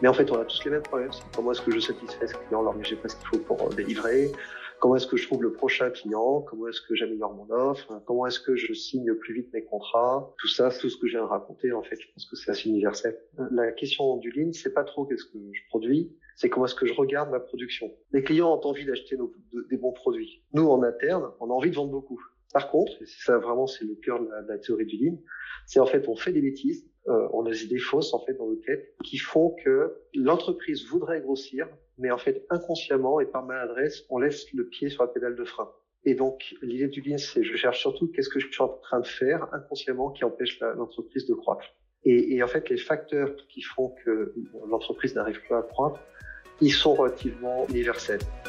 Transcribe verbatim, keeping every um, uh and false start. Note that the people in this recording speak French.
Mais en fait, on a tous les mêmes problèmes. C'est comment est-ce que je satisfais ce client alors que j'ai pas ce qu'il faut pour délivrer? Comment est-ce que je trouve le prochain client? Comment est-ce que j'améliore mon offre? Comment est-ce que je signe plus vite mes contrats? Tout ça, tout ce que je viens de raconter, en fait, je pense que c'est assez universel. La question du lean, c'est pas trop qu'est-ce que je produis, c'est comment est-ce que je regarde ma production. Les clients ont envie d'acheter nos, de, des bons produits. Nous, en interne, on a envie de vendre beaucoup. Par contre, et c'est ça vraiment, c'est le cœur de la, de la théorie du lean, c'est en fait, on fait des bêtises, euh, on a des idées fausses, en fait, dans nos têtes, qui font que l'entreprise voudrait grossir, mais en fait, inconsciemment et par maladresse, on laisse le pied sur la pédale de frein. Et donc, l'idée du lean, c'est je cherche surtout qu'est-ce que je suis en train de faire inconsciemment qui empêche la, l'entreprise de croître. Et, et en fait, les facteurs qui font que l'entreprise n'arrive pas à croître, ils sont relativement universels.